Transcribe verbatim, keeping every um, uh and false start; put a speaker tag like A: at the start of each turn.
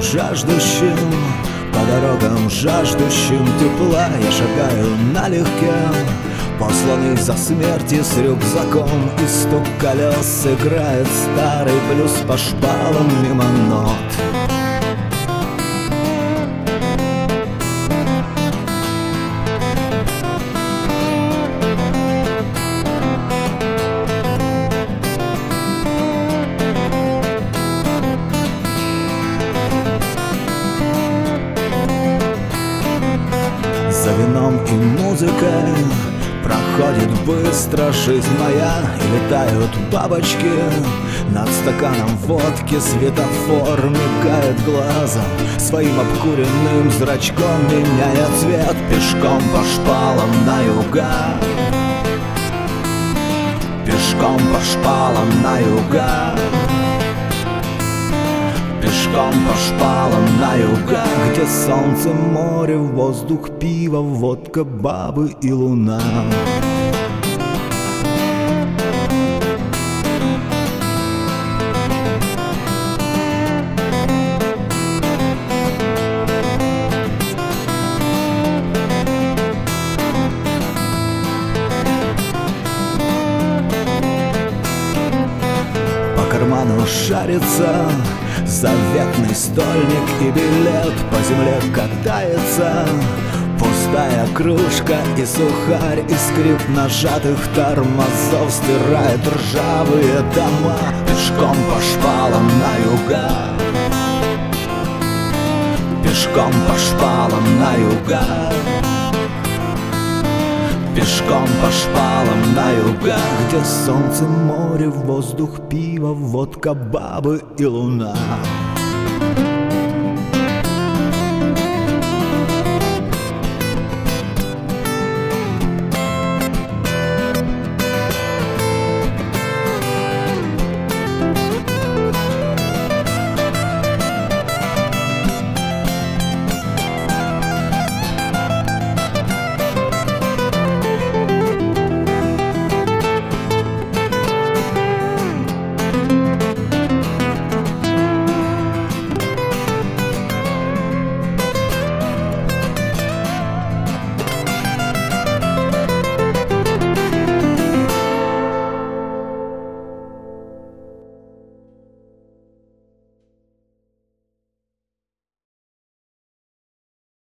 A: жаждущим, по дорогам жаждущим тепла я шагаю налегке, посланный за смерти с рюкзаком, и стук колес играет старый блюз по шпалам мимо нот. За вином и музыкой проходит быстро жизнь моя, и летают бабочки над стаканом водки. Светофор мигает глазом, своим обкуренным зрачком меняя цвет. Пешком по шпалам на юга, пешком по шпалам на юга, пешком по шпалам на юга, где солнце, море, воздух, пиво, водка, бабы и луна. По карману шарится заветный стольник, и билет по земле катается. Пустая кружка и сухарь, и скрип нажатых тормозов стирает ржавые дома. Пешком по шпалам на юга, пешком по шпалам на юга, пешком по шпалам на юга, где солнце, море, воздух, пиво, водка, бабы и луна.